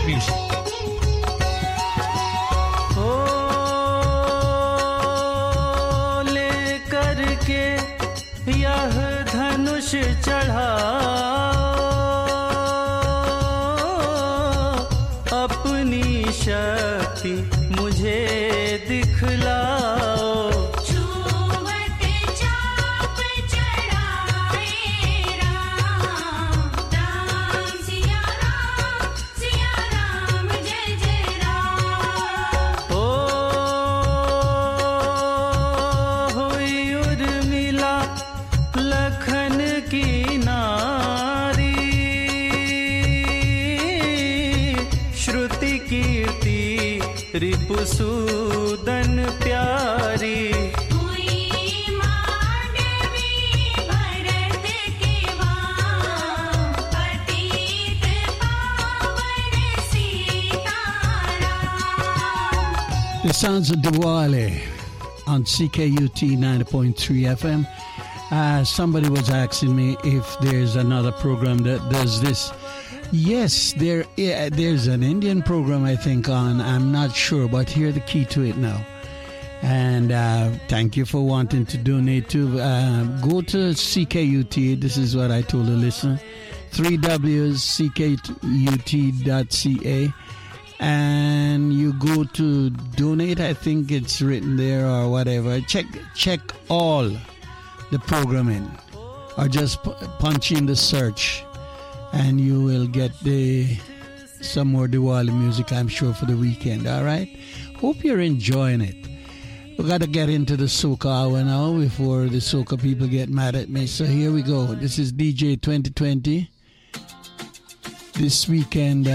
music. यह धनुष चढ़ाओ, अपनी शक्ति मुझे दिखलाओ। छूवत चाप चढ़ाए राम, राम सिया राम जय जय राम। ओ हुई उर्मिला लखन की नारी, श्रुति कीर्ति रिपुसूदन प्यारी। हुई मांडवी भरत के वाम, पतित पावन Sitaram. The sounds of Diwali on CKUT 90.3 FM. Somebody was asking me if there's another program that does this. Yes, there's an Indian program, I think, on. I'm not sure, but hear the key to it now. And thank you for wanting to donate to. Go to CKUT. This is what I told the listener. 3wckut.ca. And you go to donate. I think it's written there or whatever. Check all the programming, or just punch in the search, and you will get some more Diwali music, I'm sure, for the weekend. All right, hope you're enjoying it. We got to get into the soca hour now before the soca people get mad at me. So here we go. This is DJ 2020 this weekend.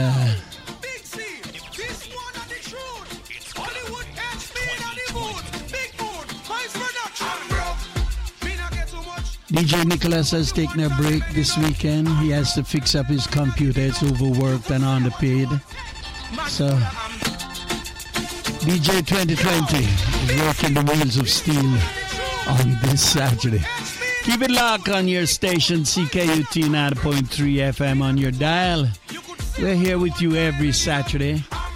DJ Nicholas has taken a break this weekend. He has to fix up his computer. It's overworked and underpaid. So, DJ 2020 is working the wheels of steel on this Saturday. Keep it locked on your station, CKUT 90.3 FM on your dial. We're here with you every Saturday,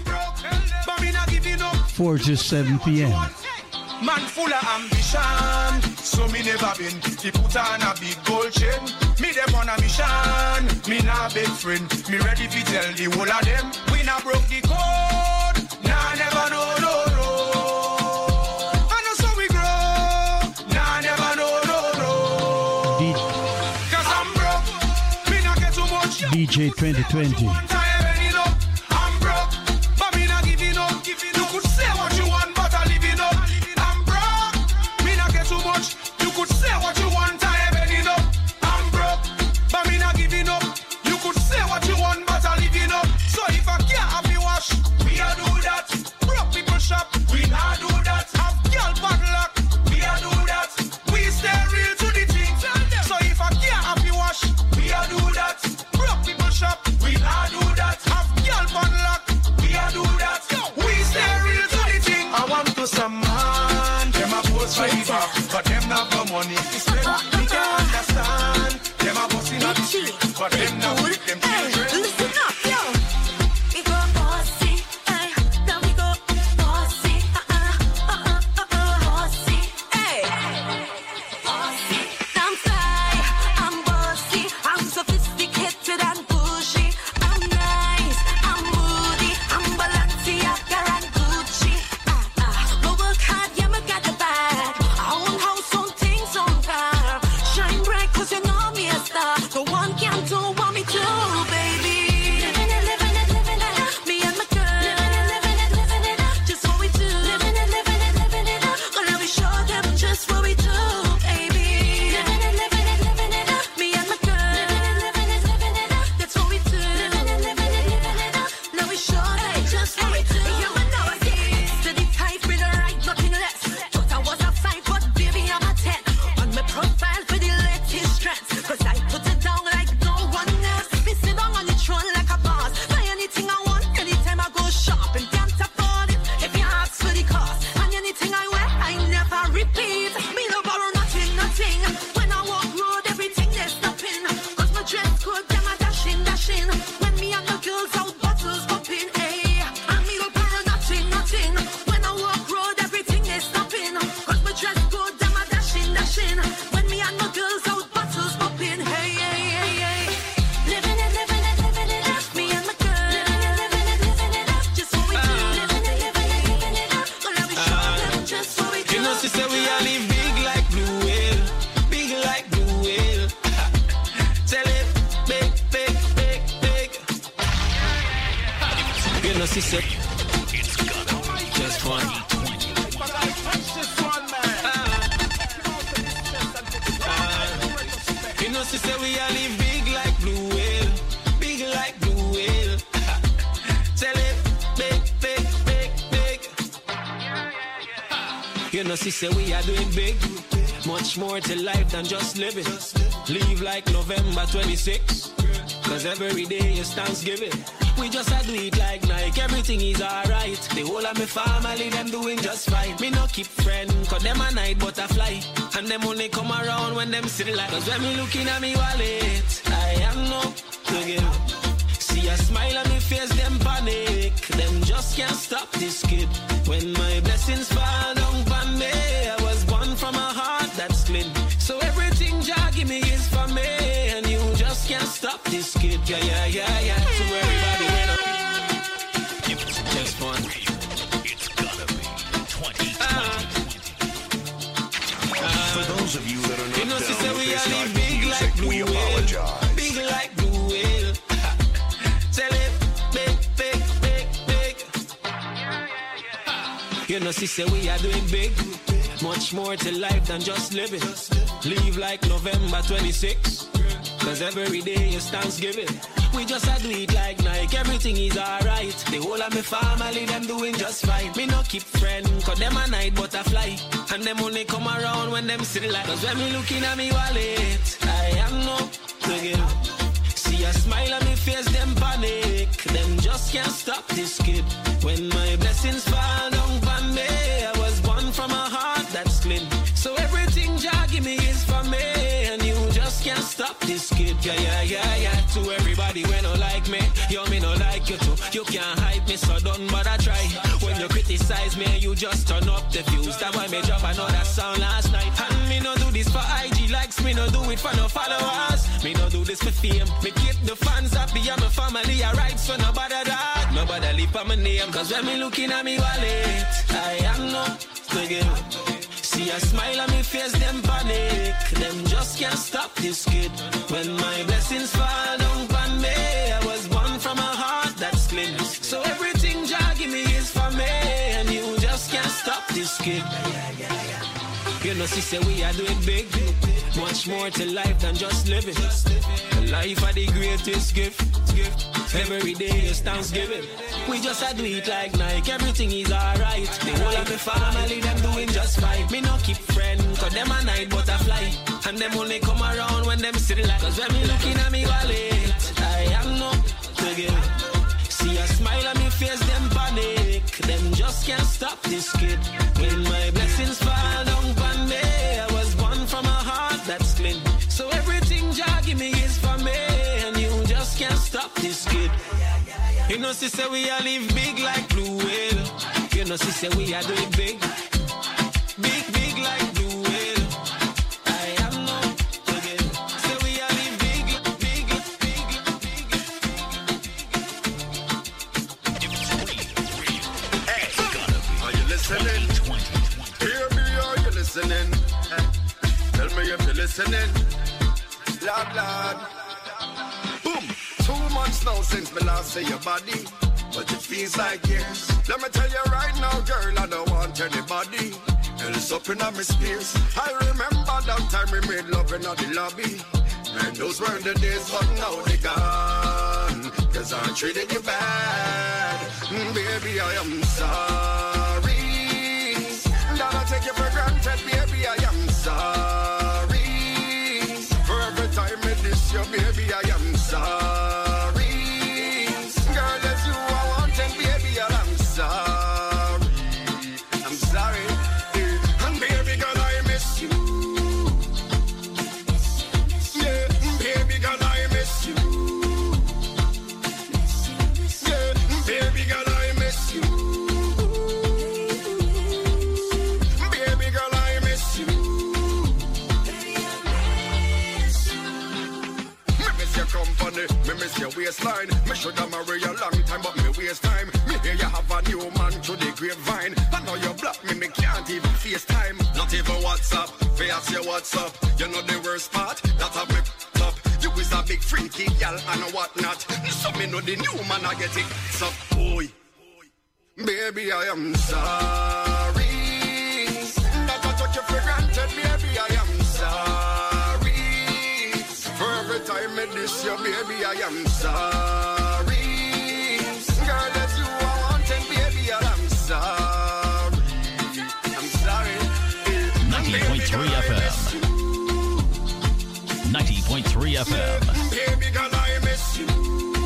4 to 7 p.m. Man full of ambition, so me never been. He put on a big gold chain. Me them on a mission, me nah big friend. Me ready to tell the whole of them. We nah broke the code, nah never know no road. I know so we grow, nah never know no road. Cause I'm broke, me nah get too much. DJ 2020. I'm broke, but me nah giving up. You could say what you want, but I living up. You could say what you want, I have ended up. I'm broke, but me not giving up. You could say what you want, but I living up. So if I can't have me wash, we a do that. Broke people shop, we not do that. Have girl bad luck, we a do that. We stay real to the thing. So if I can't have me wash, we a do that. Broke people shop, we not do that. Have girl bad luck, we a do that. We stay real to the thing. I want to some man, them a post fiber. But them not for money to spend. Me can understand. Them a bossy not cheap. But them not with them children. Listen up, yo. We go bossy, then we go bossy, bossy, bossy. I'm fly, I'm bossy, I'm sophisticated and pushy. I'm nice, I'm moody, I'm Balenciaga and Gucci. We work hard, yeah, me got the bag. Own house, own things, own car. You know, sister, It's gonna be just one. You know, sister, we all live big like blue whale, big like blue whale. Tell it, big, big, big, big. You know, sister, we are doing big. Much more to life than just living. Leave like November 26. Cause every day is Thanksgiving. We just a do it like Nike, everything is alright. The whole of my family, them doing just fine. Me no keep friend, cause them a night butterfly. And them only come around when them still like. Cause when me looking at me wallet, I am no to give. See a smile on me face, them panic. Them just can't stop this kid. When my blessings fall down on me, I was born from a heart that's clean. So everything Jah give me is for me. And you just can't stop this kid. Yeah, yeah, yeah, yeah. So everybody went up. It's just fun. It's gonna be 2020. For those of you that are not You know, down sister, with we this are type of big music, like blue we whale. apologize. Big like blue whale. Tell it, big, big, big, big. You know, sister, we are doing big. Much more to life than just living. Leave like November 26. Cause every day is Thanksgiving. We just a do it like Nike, everything is alright. The whole of my family, them doing just fine. Me no keep friend, cause them a night butterfly. And them only come around when them still like. Cause when me looking at me wallet, I am no to give. See a smile on me face, them panic. Them just can't stop this kid. When my blessings fall down on me, I was born from a heart that's clean. So everything Jah give me is for me. And you just can't stop this kid. Yeah, yeah, yeah, yeah. To everybody when no like me, yo, me no like you too. You can't hype me, so don't bother try. When you criticize me, you just turn up the views. That's why me drop another song last night. And me no do this for IG likes, me no do it for no followers. Me no do this for fame. Me keep the fans happy and my family alright, so nobody that. Nobody leave on my name. Cause when me looking at me wallet, I am not to give. See a smile on me face, them panic. Them just can't stop this kid. When my blessings fall down on me, I was born from a heart that's clean. So everything Jah give me is for me. And you just can't stop this kid. You know, sister, we are doing big. Much more to life than just living. Life are the greatest gift. Every day is Thanksgiving. We just a do it like Nike, everything is alright. The whole of my family, them doing just fine. Me no keep friend, cause them a night butterfly. And them only come around when them still like. Cause when me looking at me wallet, I am no to give. See a smile on me face, them panic. Them just can't stop this kid. When my blessings fall down on me, I was born from a heart that's clean. So everything Jah give me is for me. And you just can't stop this kid. You know, sister, we are live big like blue whale. You know, sister, we are doing big. Big, big like blue whale. I am no again. So we are live big, big, big, big. Hey, are you listening? Hear me, are you listening? Tell me if you're listening. Lord, Lord. Boom. 2 months now since me last see your body, but it feels like years. Let me tell you right now, girl, I don't want anybody else up in my spears. I remember that time we made love in the lobby, and those were the days, but now they gone. Cause I treated you bad, baby, I am sorry. That I take you for granted, baby, I am sorry. For every time I diss you, baby, I am sorry. Your waistline, me should have married a long time, but me waste time. Me hear you have a new man through the grapevine. I know you block me can't even FaceTime. Not even WhatsApp, face your WhatsApp. You know the worst part, that have me top. You is a big freak, freaky gal and whatnot. So me know the new man I get it. So boy, baby I am sorry that I took you for granted. Baby I am sorry for every time I diss you. Baby I am sorry. Girl, that's you I wanted. Baby I am sorry. I'm sorry. 90.3 FM. 90.3 FM. Baby girl, I miss you.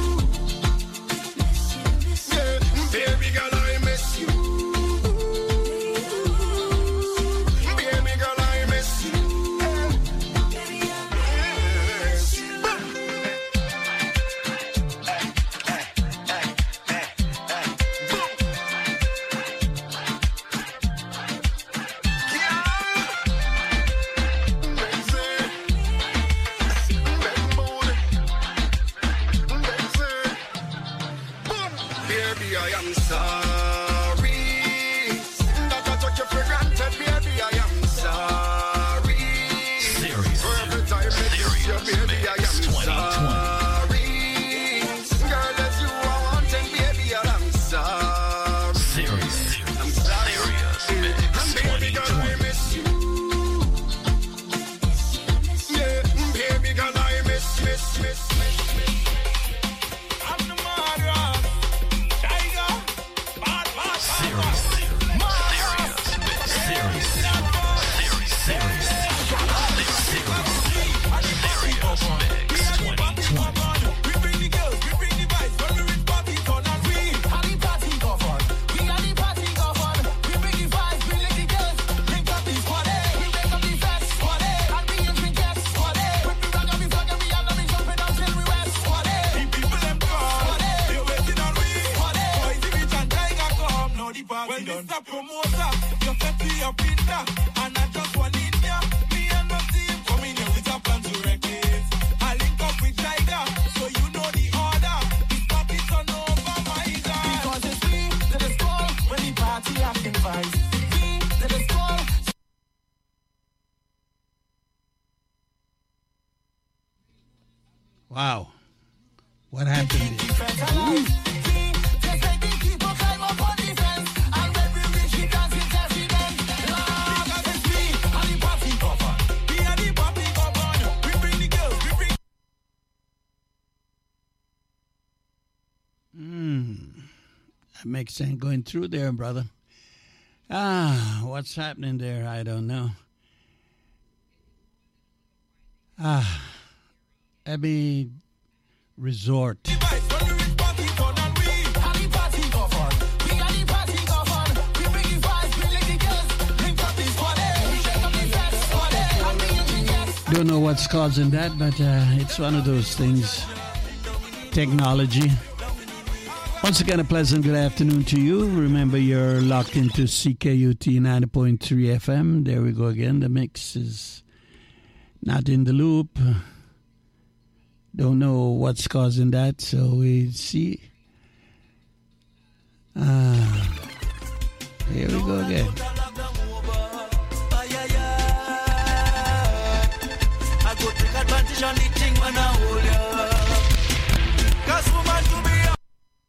Yeah, baby girl, I miss you. Baby girl, I miss you. Yes. Baby, I am sorry that I took you for granted. Baby, I am sorry. Serious. For every time I miss you, baby, I am 2020. sorry. Girl, that's you I wanted, baby, I am sorry. Serious. I'm sorry. Serious Mix Baby, girl, I 2020. miss you. Yeah, baby, girl, I miss. I'm the murderer. Tiger. Bad. Serious. Serious Mix. Serious. Serious. Serious Mix 2020. We bring the girls, we bring the vibes. When we reach party, turn and we and the party go fun. We and the party go fun. We bring the vibes, we let the girls link up this party. We make up the fest party, and we drink yes party. When we rock up the flag and we have them jumping until we rest party. The people them come, they waiting on we party. Boys, the beach and Tiger come, now the party when done. When Mr. Promoter, you set me up in there, and I just want in ya. Me and my team coming here with a plan to wreck it. I link up with Tiger, so you know the order. This party turn over my God. Because it's me to the skull when the party acting vibes. Me to the skull. Wow. What happened? Defense alive. See, just like the people climb up on the fence. And when we reach the dance, it's evident. Because it's me and the party go fun. Me and the party go fun. We bring the girls, we bring. That makes sense going through there, brother. What's happening there? I don't know. Abbey Resort. When we reach party, turn and we and the party go fun. We and the party go fun. We bring the vibes, we let the girls link up this party. We shake up the fest party, and we drink yes. Don't know what's causing that, but it's one of those things. Technology. Once again, a pleasant good afternoon to you. Remember, you're locked into CKUT 90.3 FM. There we go again. The mix is not in the loop. Don't know what's causing that, so we see. Here we go again. I go take advantage on the thing when I hold ya. 'Cause woman to be a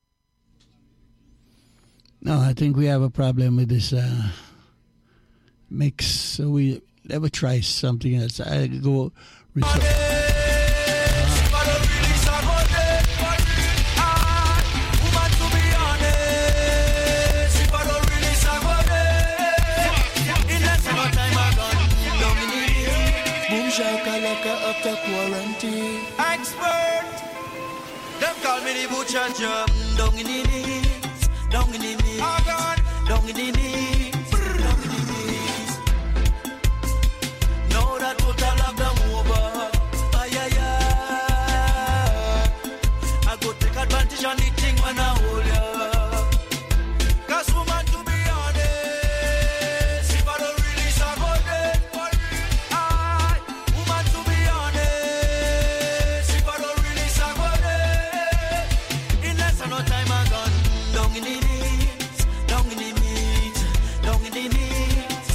No, I think we have a problem with this mix, so we never try something else. I go. After quarantine expert, them call me the butcher jump down in the knees, down in the knees, down in the knees, down in the knees. Now that total lockdown over, I go take advantage on the thing when I hold ya. 'Cause woman, to be honest, if I don't release, I go dead. Woman, to be honest, if I don't release, I go dead. In less than no time, I gone down in the knees, down in the knees, down in the knees.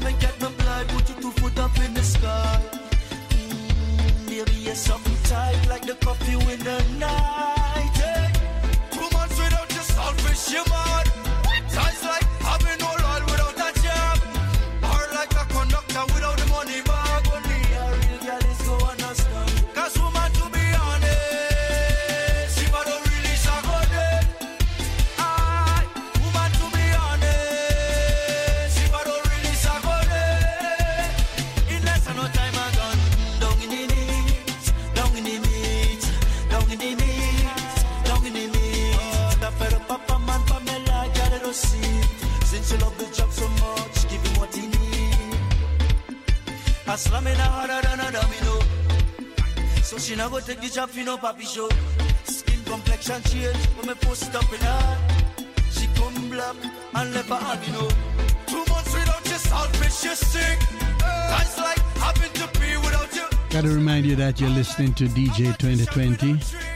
me get my blood, put your 2 foot up in the sky. Baby, you're something tight like the coffee in the night. Hey. 2 months without your selfish, you mad. Ties like having no oil without a job. Or like a conductor without the money bag. Only a real girl is go understand. Cause woman, to be honest, if I don't really suck on it. Woman, to be honest, if I don't really suck on it. In less than no time I gone. Down in the knees, down in the meat, down in the knees, down in the meat. That fed up Papa man, Pamela, girl, I don't see. Since you love the job so much, give him what he need. I slam in harder than a domino. So she not go take the job for no papi show. Skin complexion change when me post it up in her. She come black and left her albino. 2 months without your selfish, you sick. That's like having to be without you. Gotta remind you that you're listening to DJ 2020.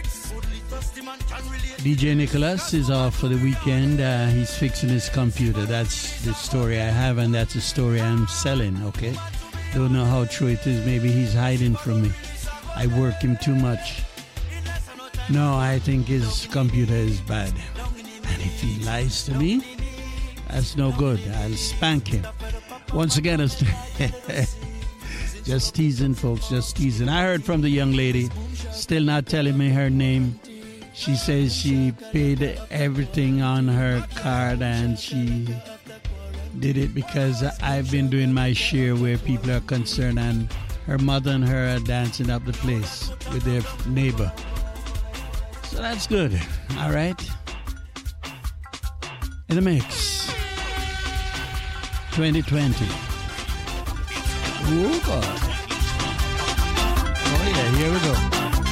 DJ Nicholas is off for the weekend. He's fixing his computer. That's the story I have, and that's the story I'm selling, okay? Don't know how true it is. Maybe he's hiding from me. I work him too much. No, I think his computer is bad. And if he lies to me, that's no good. I'll spank him. Once again, it's just teasing, folks, just teasing. I heard from the young lady, still not telling me her name. She says she paid everything on her card and she did it because I've been doing my share where people are concerned, and her mother and her are dancing up the place with their neighbor. So that's good. All right. In the mix. 2020. Oh, God. Oh, yeah. Here we go.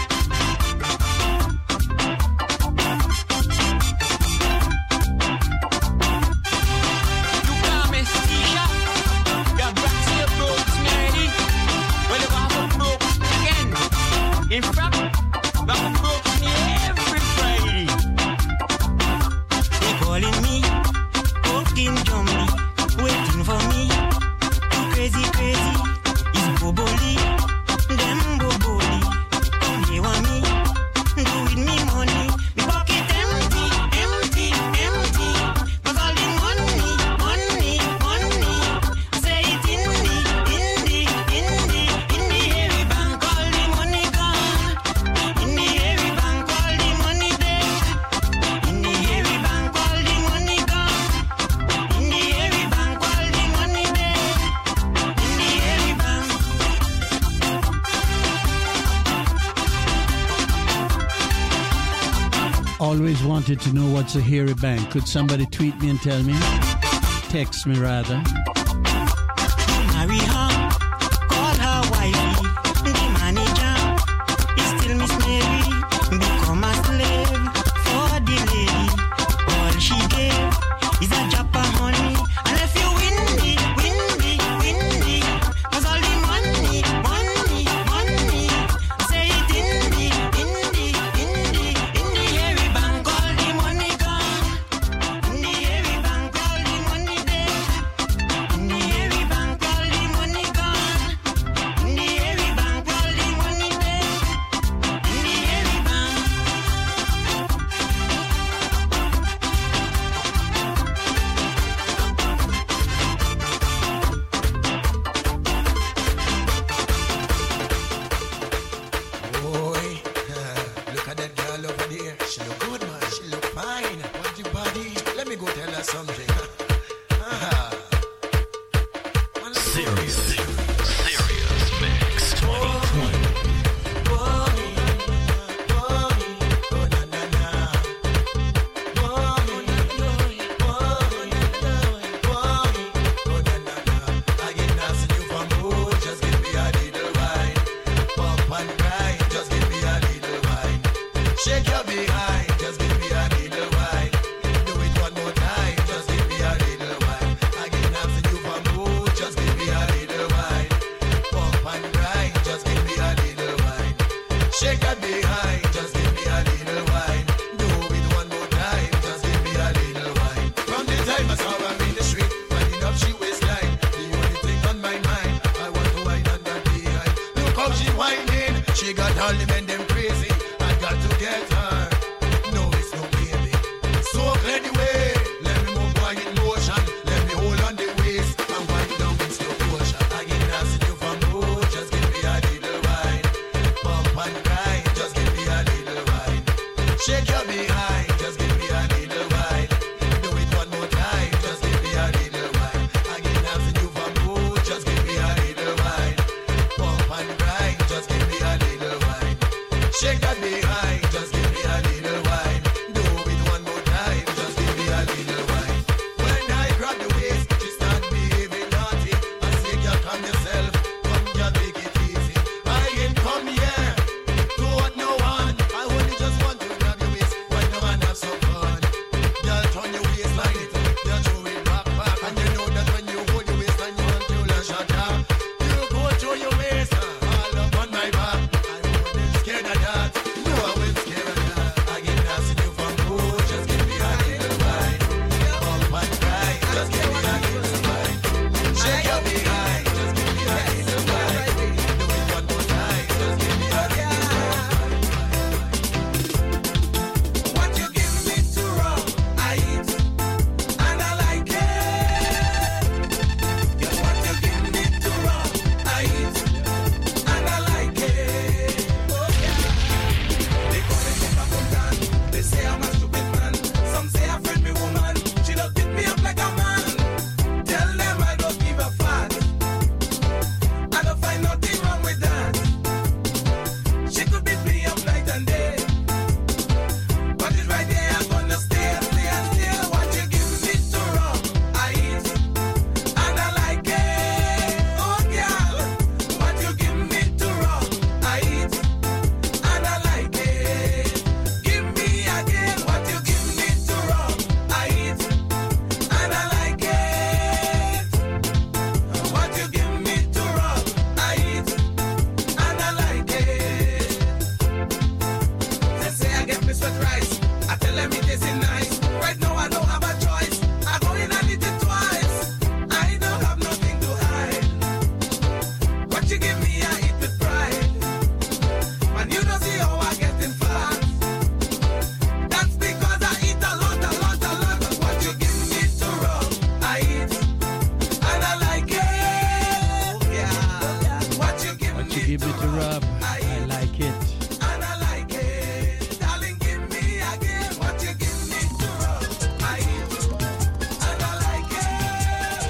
In fact, that broke me every Friday. They calling me, walking Johnny, waiting for me. Too crazy, crazy, it's Boboli, them Boboli. Come here with me, do with me money. Me pocket empty, empty, empty. But all the money, money, money. I say it in the every bank, all the money gone. In the every bank, all the money there. In the every bank, all the money gone. In the every bank, all the money there. In the every bank. Always wanted to know what's a hairy bank. Could somebody tweet me and tell me? Text me rather. Marry her, call her wifey. The manager is still Miss Mary. Become a slave for the lady. All she gave is a drop of honey. And if you windy, windy, windy, cause all the money, money, money. Say it in the every bank, all the money gone. In the every bank, all the money there. In the every bank, all the money gone. In the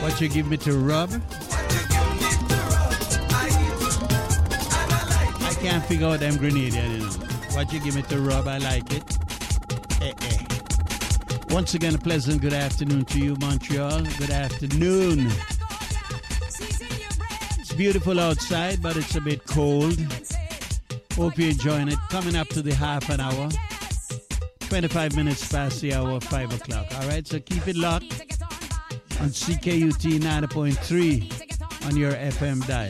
What you give me to rub? I can't figure out them Grenadian, you know. What you give me to rub, I like it. Once again, a pleasant good afternoon to you, Montreal. Good afternoon. It's beautiful outside, but it's a bit cold. Hope you're enjoying it. Coming up to the half an hour. 25 minutes past the hour of 5 o'clock. All right, so keep it locked on CKUT 90.3 on your FM dial.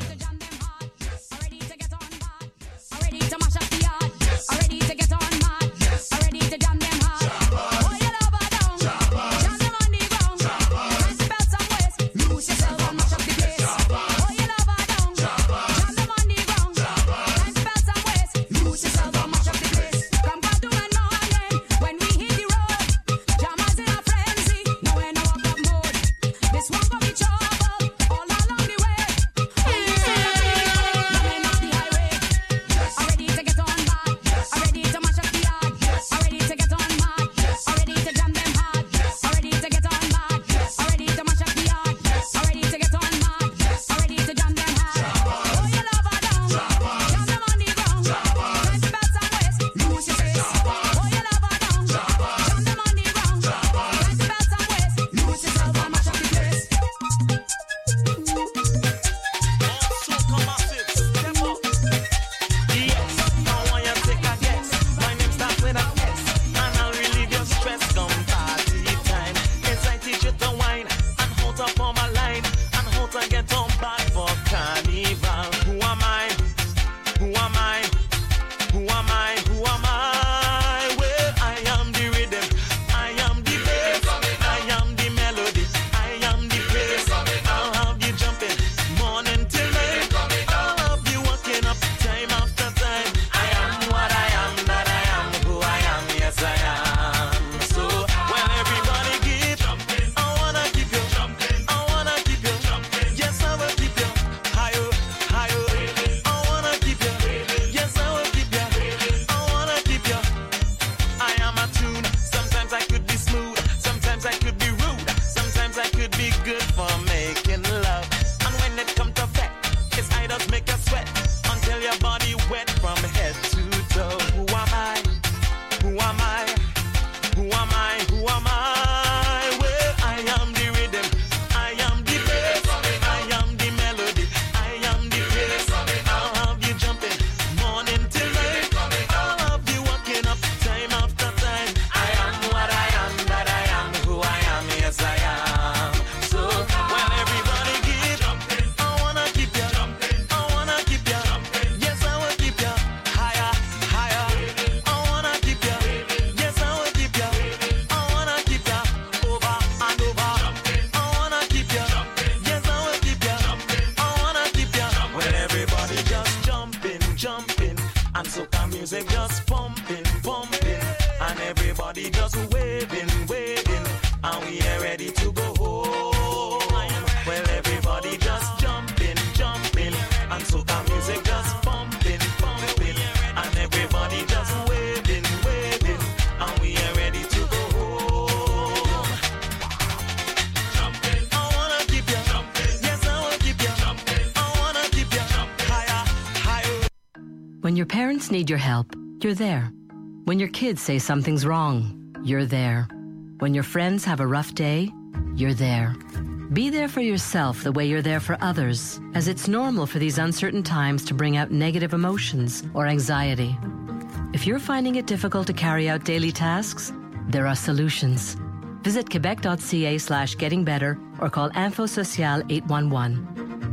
When your parents need your help, you're there. When your kids say something's wrong, you're there. When your friends have a rough day, you're there. Be there for yourself the way you're there for others, as it's normal for these uncertain times to bring out negative emotions or anxiety. If you're finding it difficult to carry out daily tasks, there are solutions. Visit quebec.ca/gettingbetter or call Info Social 811.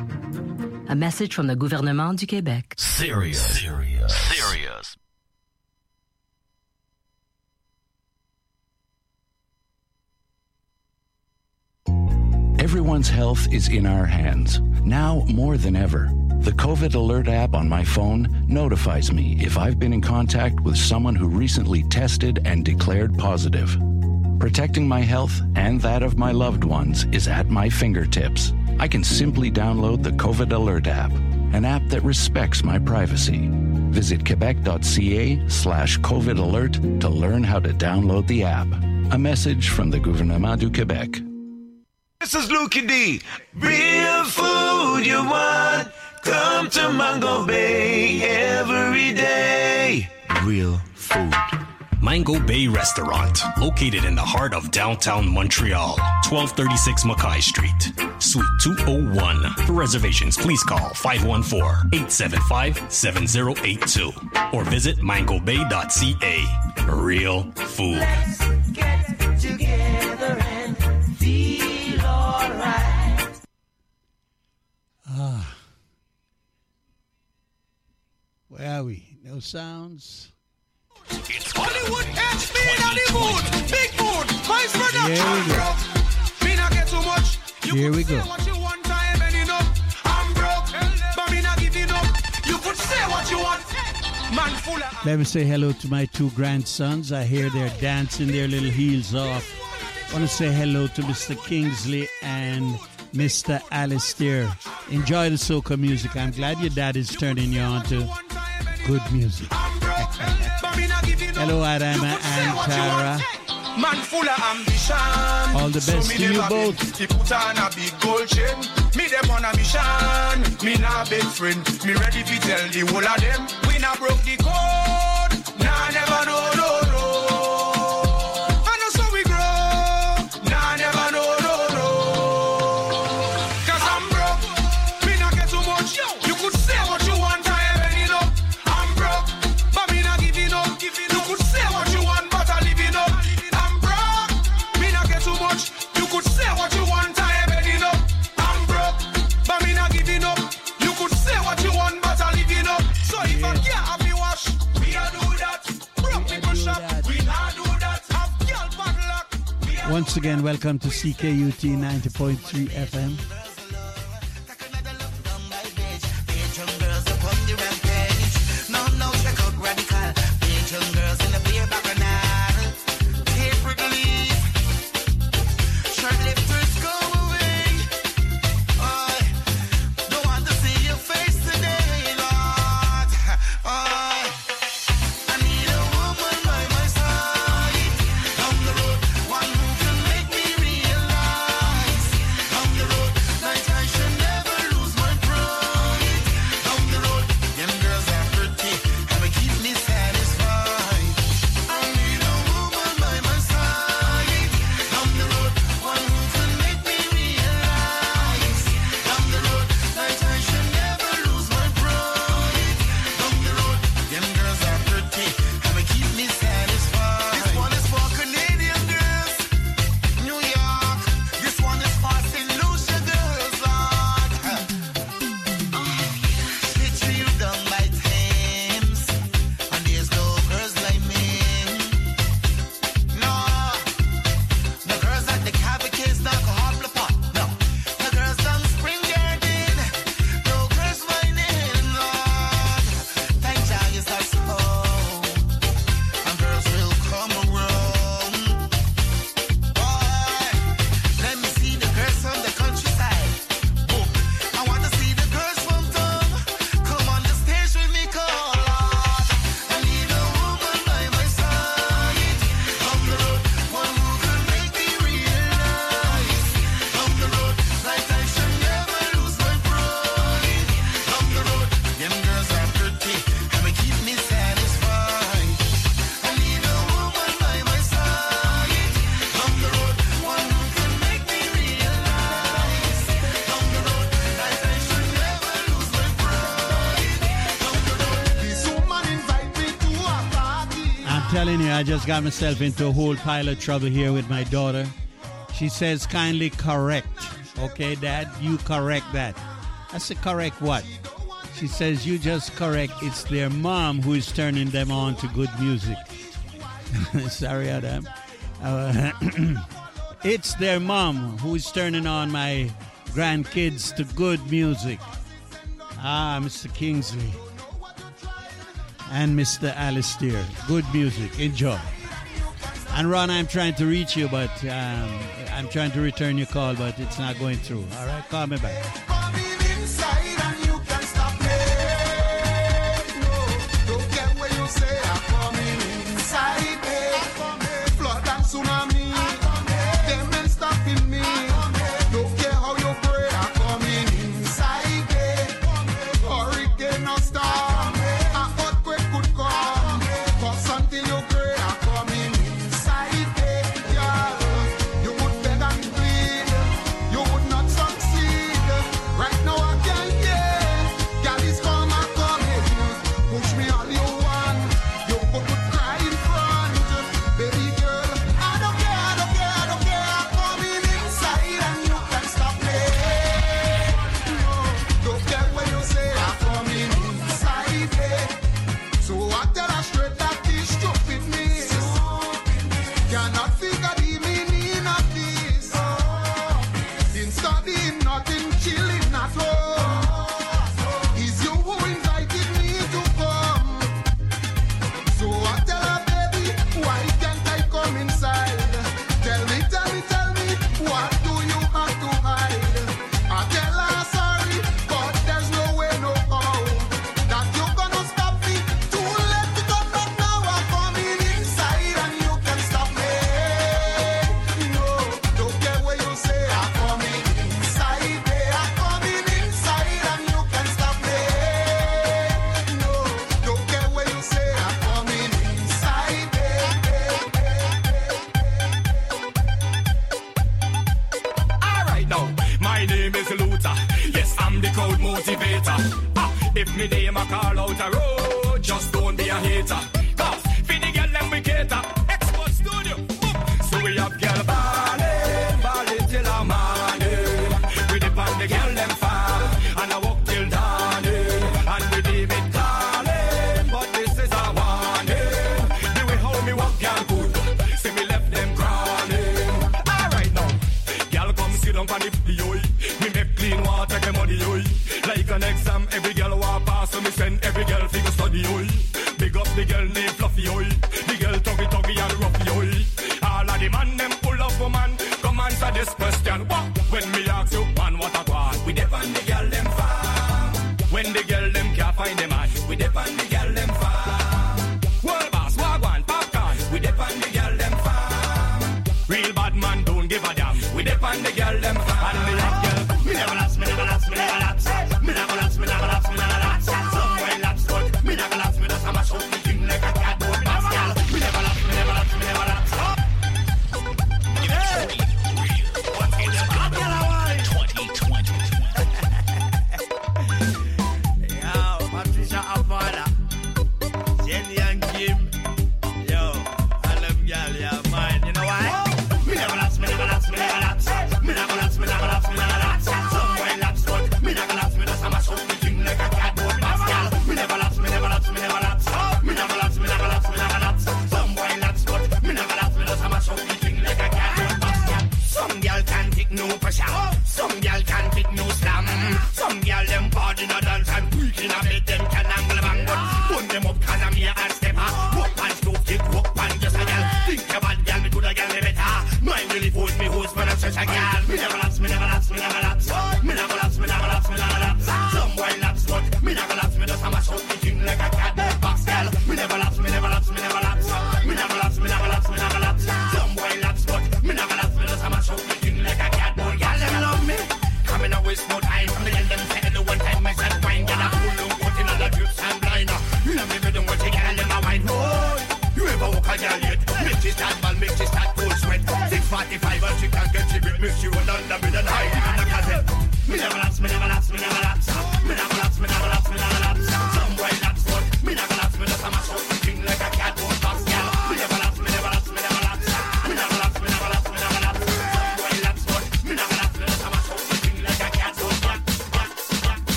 A message from the Gouvernement du Québec. Serious. Everyone's health is in our hands, now more than ever. The COVID Alert app on my phone notifies me if I've been in contact with someone who recently tested and declared positive. Protecting my health and that of my loved ones is at my fingertips. I can simply download the COVID Alert app, an app that respects my privacy. Visit quebec.ca/COVID Alert to learn how to download the app. A message from the Gouvernement du Québec. This is Lukey D. Real food you want, come to Mango Bay every day. Real food. Mango Bay Restaurant, located in the heart of downtown Montreal, 1236 Mackay Street, Suite 201. For reservations, please call 514-875-7082 or visit mangobay.ca. Real food. Let's get together and feel alright. Where are we? No sounds. It's Hollywood HB Hollywood. Big mood. Vice Here we production. go. Me not get too much. You Here could we say go. what you want time and enough. I'm broke, but me not giving up. You could say what you want. Man full of. Let me say hello to my two grandsons. I hear they're dancing their little heels off. I want to say hello to Mr. Kingsley and Mr. Alistair. Enjoy the soca music. I'm glad your dad is turning you on to good music. Hello, Adama and Tara. Man full of ambition. All the best to you both. He put on a big gold chain. Me them on a mission. Me not big friend. Me ready to tell the whole of them. We not broke the code. Nah, never no. And that's how we grow. Nah, never no. Cause I'm broke. Me not get too much. You could say what you want. I have any enough. I'm broke. But me not giving up. You could say what you want. But I living up. I'm broke. Me not get too much. You could say what you want. I have any enough. I'm broke. But me not giving up. You could say what you want. But I living up. So if I can't have me wash, we a do that. Broke people shop. We not do that. Have girl padlock. Once again, welcome to CKUT 90.3 FM. Telling you, I just got myself into a whole pile of trouble here with my daughter. She says, kindly correct. Okay, Dad, you correct that. I said, correct what? She says, you just correct. It's their mom who is turning them on to good music. Sorry, Adam. It's their mom who is turning on my grandkids to good music. Ah, Mr. Kingsley. And Mr. Alistair. Good music. Enjoy. And Ron, I'm trying to reach you, but I'm trying to return your call, but it's not going through. All right, call me back. Flood and tsunami, them men stopping me. No partying, nothing chilling at all. It's you who invited me to come. So I tell her, baby, why can't I come inside? Tell me, what do you have to hide? I tell her sorry, but there's no way, no how that you're gonna stop me. Too late to come back now. I'm coming inside and you can stop me. No, don't care what you say. I'm coming inside, I'm coming inside and you can stop me. No, don't care what you say. I'm coming inside, Alright now, my name is Luther. Yes, I'm the crowd motivator. If me name a call out a road, just don't be a hater. Cause for the girl them we cater. Export studio. So we have girl balling till a morning. We depend the girl them far and I walk till dawning. And we leave it calling, but this is a warning. The way how me walk girl good, see me left them crawling. Alright now, girl come sit down on the yoy. Me make clean water, get money yoy. Like an exam, every girl walk past, so me send every girl figure study yoy. Big up the girl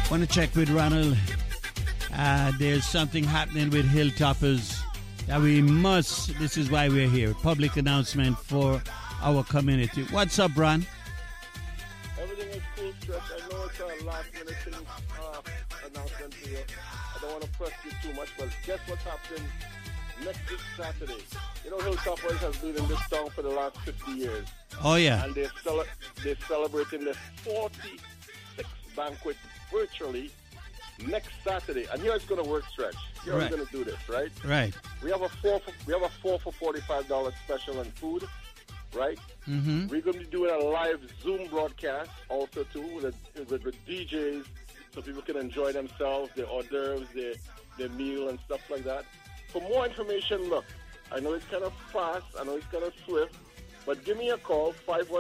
Want to check with Ronald. There's something happening with Hilltoppers that we must. This is why we're here. Public announcement for our community. What's up, Ron? Everything is cool, Stretch. I know it's a last-minute thing, announcement here. I don't want to press you too much, but guess what's happening next week Saturday? You know, Hilltoppers has been in this town for the last 50 years. Oh, yeah. And they're celebrating their 46th banquet virtually next Saturday. And here it's going to work, Stretch. Here Right. we're going to do this, right? Right. We have a four for $45 special on food, right? Mm-hmm. We're going to be doing a live Zoom broadcast also too with DJs, so people can enjoy themselves, their hors d'oeuvres, their meal and stuff like that. For more information, look, I know it's kind of fast, I know it's kind of swift, but give me a call,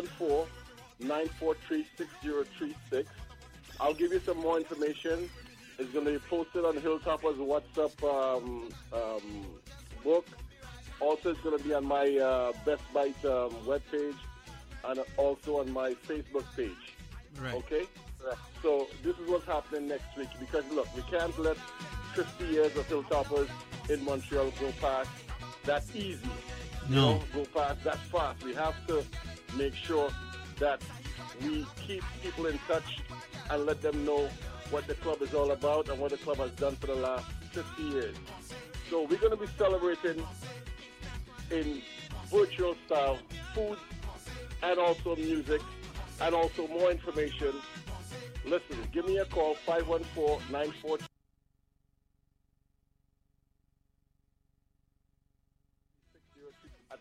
514-943-6036. I'll give you some more information. It's going to be posted on Hilltoppers WhatsApp book. Also, it's going to be on my Best Bite webpage and also on my Facebook page. Right. Okay? So this is what's happening next week because, look, we can't let 50 years of Hilltoppers in Montreal go past that easy. No. Go past that fast. We have to make sure that we keep people in touch and let them know what the club is all about and what the club has done for the last 50 years. So we're going to be celebrating in virtual style, food and also music and also more information. Listen, give me a call, 514-942. At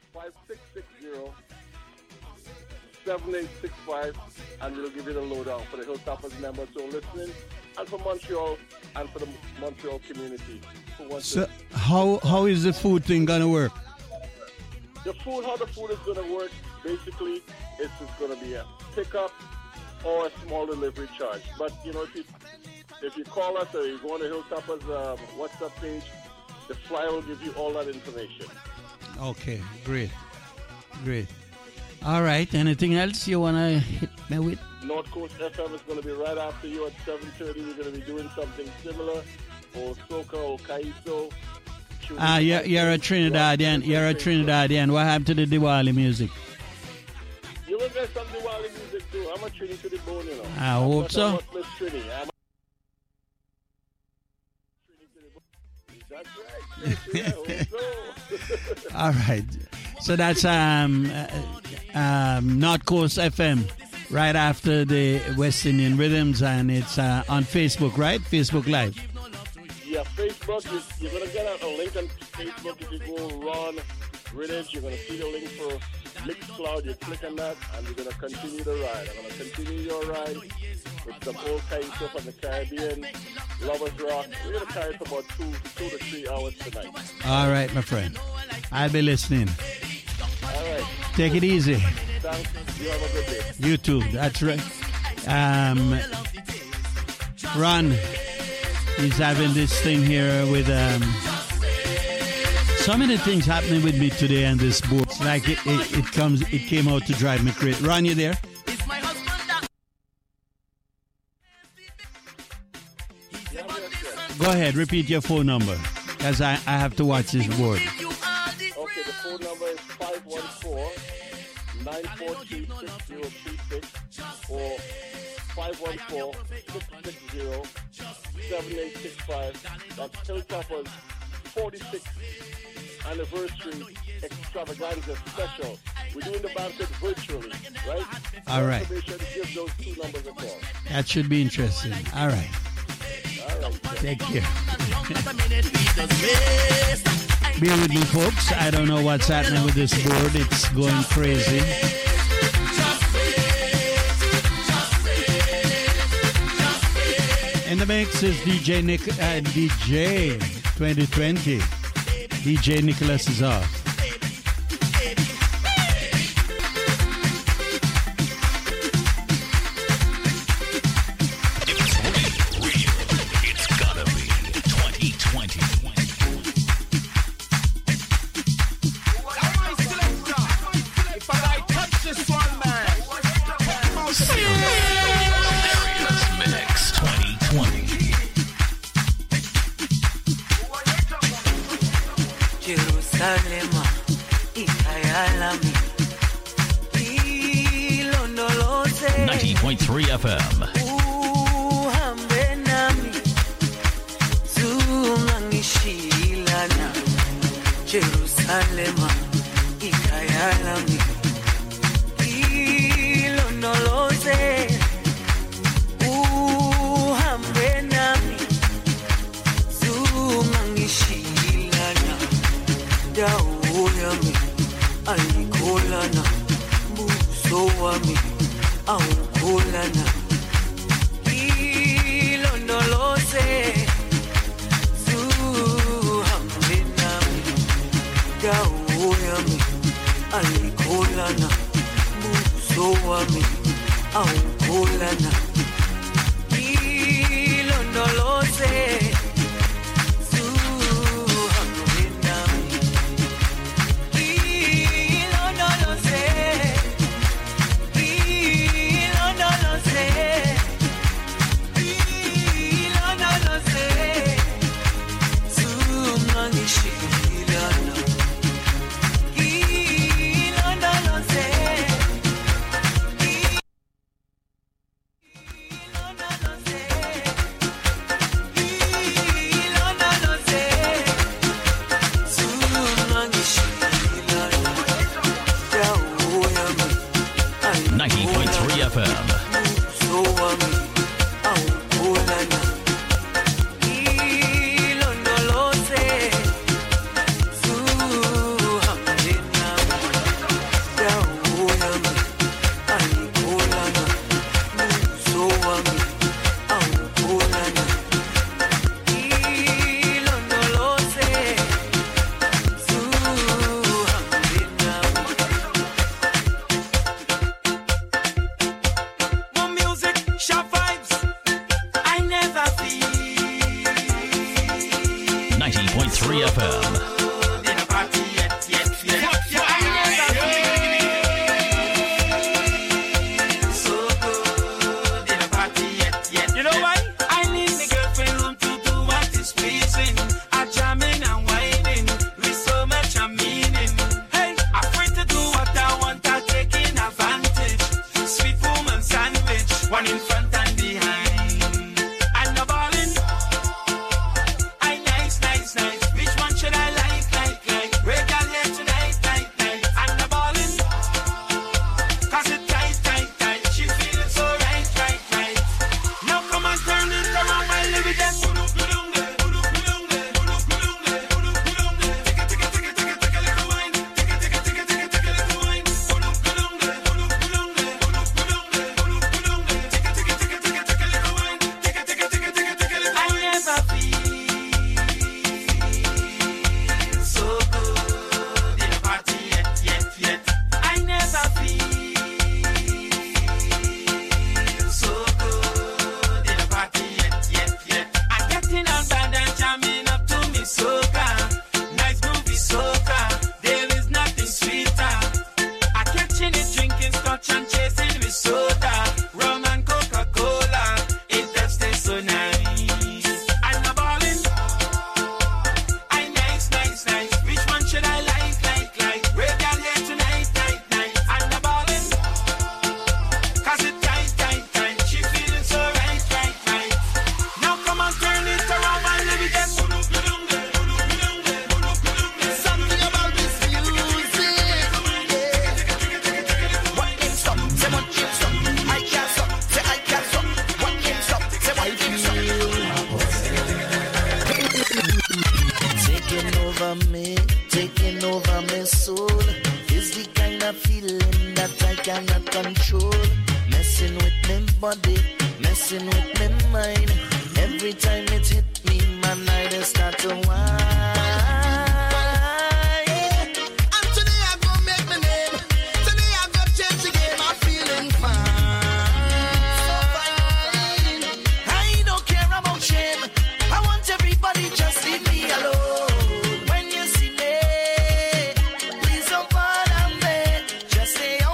5660-7865, and we'll give you the lowdown for the Hilltoppers members who are listening, and for Montreal, and for the Montreal community who wants So to. how is the food thing going to work? How the food is going to work, basically, it's just going to be a pickup or a small delivery charge. But, you know, if you call us or you go on the Hilltoppers WhatsApp page, the flyer will give you all that information. Okay, great. All right, anything else you want to hit me with? North Coast FM is going to be right after you at 7:30. We're going to be doing something similar, or Soca or Kaiso. You're a Trinidadian. What happened to the Diwali music? You will get some Diwali music too. I'm a Trini to the bone, you know. I hope so. I'm not Miss Trini. I'm a Trini to the bone. That's right. Yes, I hope so. All right. So that's North Coast FM right after the West Indian Rhythms, and it's on Facebook, right? Facebook Live. Yeah, Facebook. You're going to get a link on Facebook. If you go Ron Rhythms, you're going to see the link for Mixcloud. You click on that, and you're going to continue the ride. I'm going to continue your ride with some old Kaiso from the Caribbean, Lovers Rock. We're going to carry it for about 2 to 3 hours tonight. All right, my friend. I'll be listening. All right. Take it easy. Thanks. You have a good day. You too. That's right. Ron, he's having this thing here with so many things happening with me today on this board. It's like it came out to drive me crazy. Ron, you there? Go ahead, repeat your phone number, because I have to watch this board. Okay, the phone number is 514-943-6036 or 514-660-7865. That's Hilltoppers 46th anniversary extravaganza special. We're doing the banquet virtually, right? All right. Information, give those 2 numbers a call. That should be interesting. All right. Take care. Bear with me, folks. I don't know what's happening with this board. It's going crazy. In the mix is DJ 2020. DJ Nicholas is off. It's gotta be 2020. If I touch this one, man. Serious Mix 2020. Jerusalema ikayalami ilondoloze 90.3 FM. uhambe nami zungangishilana Jerusalema ikayalami ilondoloze uhambe nami zungangishilana dawo yami ayikholana buso wami awukholana ilondoloze zuhambe nami dawo yami ayikholana buso wami awukholana ilondoloze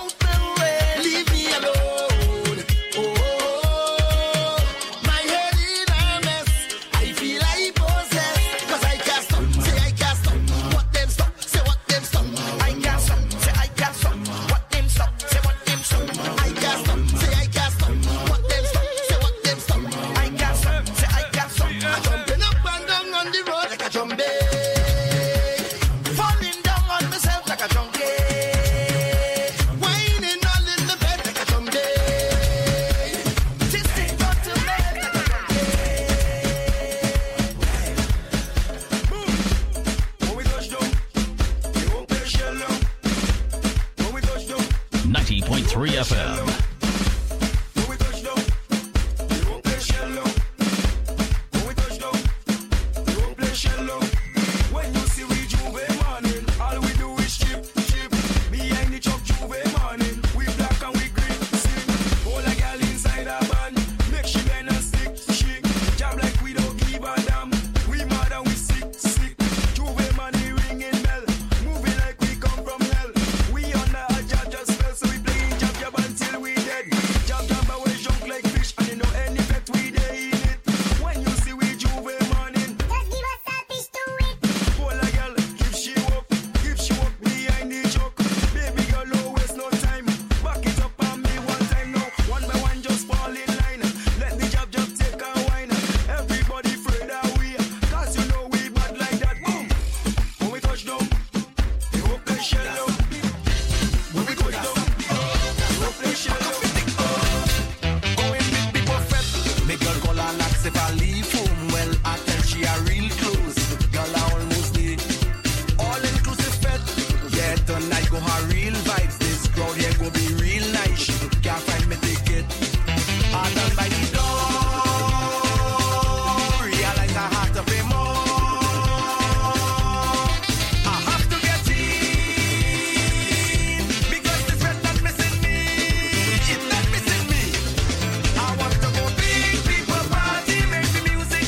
Leave me alone. Oh, my head FM. When you see we Juve morning, all we do is chip, chip. Behind the truck Juve morning, we black and we green, sing. All a girl inside a band, make she bend and stick, shake. Jam like we don't give a damn. We mad and we sick, sick. Juve money ringing bell, moving like we come from hell. We under a jab just spell, so we playing jab jab until we dead. Jab jab and we jump like fish, and you know any pet we dey in it. When you see we Juve morning, just give us that fish to it. Pull a girl, give she up behind the truck. Baby girl, no waste no time. Back it up on me one time now. One by one, just fall in line. Let the jab jab take a wine. Everybody afraid that we, cause you know we bad like that. Boom. When we touch down, they hope they shell out. When we touch down, they hope they shell out. Going with the buffet. Me girl call her Nax if I leave home. Well, I tell she a real close. Girl, I almost did. All inclusive fed. Yeah, tonight go her real vibes. This crowd here go be real nice. She can't find me ticket. I done by the door. Realize I have to pay more. I have to get in. Because this red not missing me. It's not missing me. I want to go big people party, make the music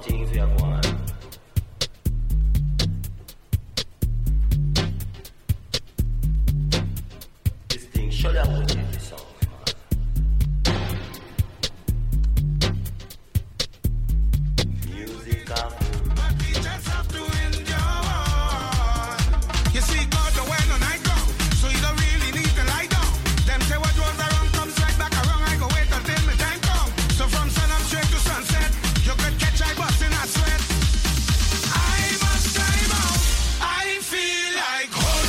things we are going. This thing shut up with you, this song. Music up. You see, God, the way the night go, so you don't really need to lie down. Them say what was around comes right back around. I go wait until the time come. So from sun up straight to sunset, you could catch I bust in a sweat. I must time out. I feel like Hulk.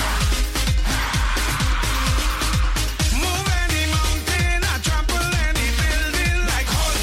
Move any mountain, I trample any building like Hulk.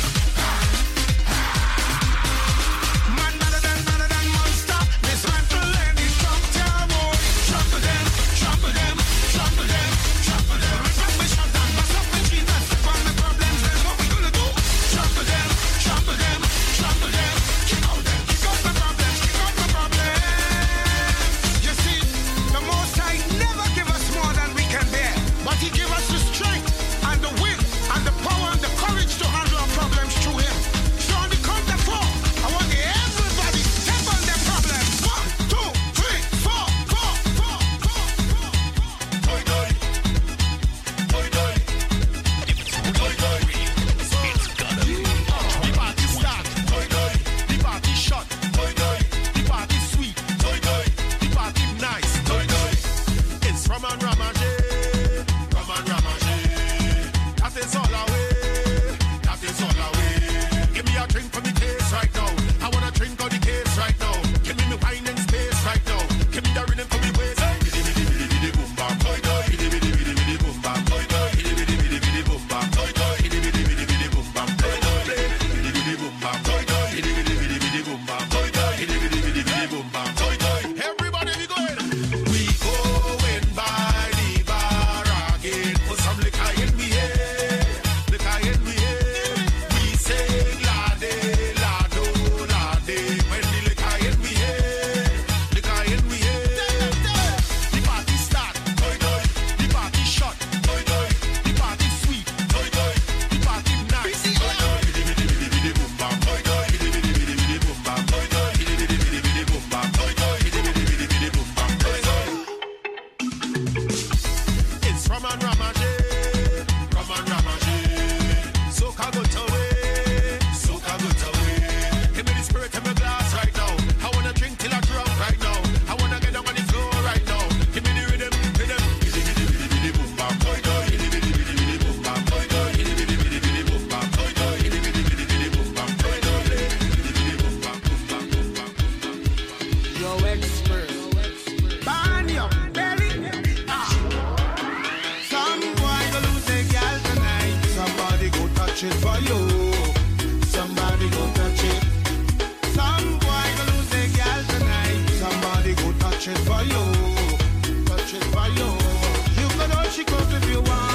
Man better than monster, dismantle any structure, boy. Trample them, trample them, trample them, trample them. Rip up my shot and bust up my cheese and step on the problems. That's what we gonna do. Trample them, trample them, trample them. Kick out them, kick out the problems, kick out the problems. You see, the Most High never give us more than we can bear, but He give us the strength and the will and the power and the courage to handle our problems through Him. So on the count of 4, I want everybody step on their problems. 1, 2, 3, 4, 4, 4, 4. Toy toy, toy toy, toy toy. It's gonna be the party start. Toy toy, the party shot. Toy toy, the party sweet. Toy toy, the party nice. Toy toy, it's Raman Ramaje, Raman Ramaje. That is all away. That is all away. Give me a drink from the case right now. I wanna drink on the case right now. Give me the wine and space right now. Give me the rhythm for me waist. Bidi bidi bidi bidi boom bam. Toy toy. Bidi bidi bidi bidi boom bam. Toy toy. Bidi bidi bidi bidi boom bam. Toy toy. Bidi bidi bidi bidi boom bam. Toy toy. Bidi bidi bidi boom bam. Toy toy. Bidi bidi bidi bidi boom bam. Toy toy. Bidi bidi bidi bidi boom bam. Toy toy. Everybody we going. We going by the bar again. Put some liquor in me head. Liquor in me head. We sing lade, lado, lade. When the liquor in me head. Liquor in me head. The party start. Toy toy. The party shot. Toy toy. The party sweet. Toy toy. The party nice. Toy toy. Bidi bidi bidi bidi boom bam. Toy toy. Bidi bidi bidi bidi boom bam. Toy toy. Bidi bidi bidi bidi boom bam. Toy toy. Bidi bidi bidi bidi boom bam. Toy toy. It's Raman Ramaje, Raman Ramaje. Soca good away, soca good away. Give me the spirit in my glass right now. I wanna drink till I drunk right now. I wanna get down on the floor right now. Give me the rhythm, rhythm. Bidi bidi bidi bidi boom bam. Toy toy. Bidi bidi bidi bidi boom bam. Toy toy. Bidi bidi bidi bidi boom bam. Toy toy. Bidi bidi bidi bidi boom bam. Toy toy. Bidi bidi bidi boom bam. Boom bam, boom bam, boom bam. Yo expert, burn your belly. Some boy go lose their gal tonight. Somebody go touch it for you.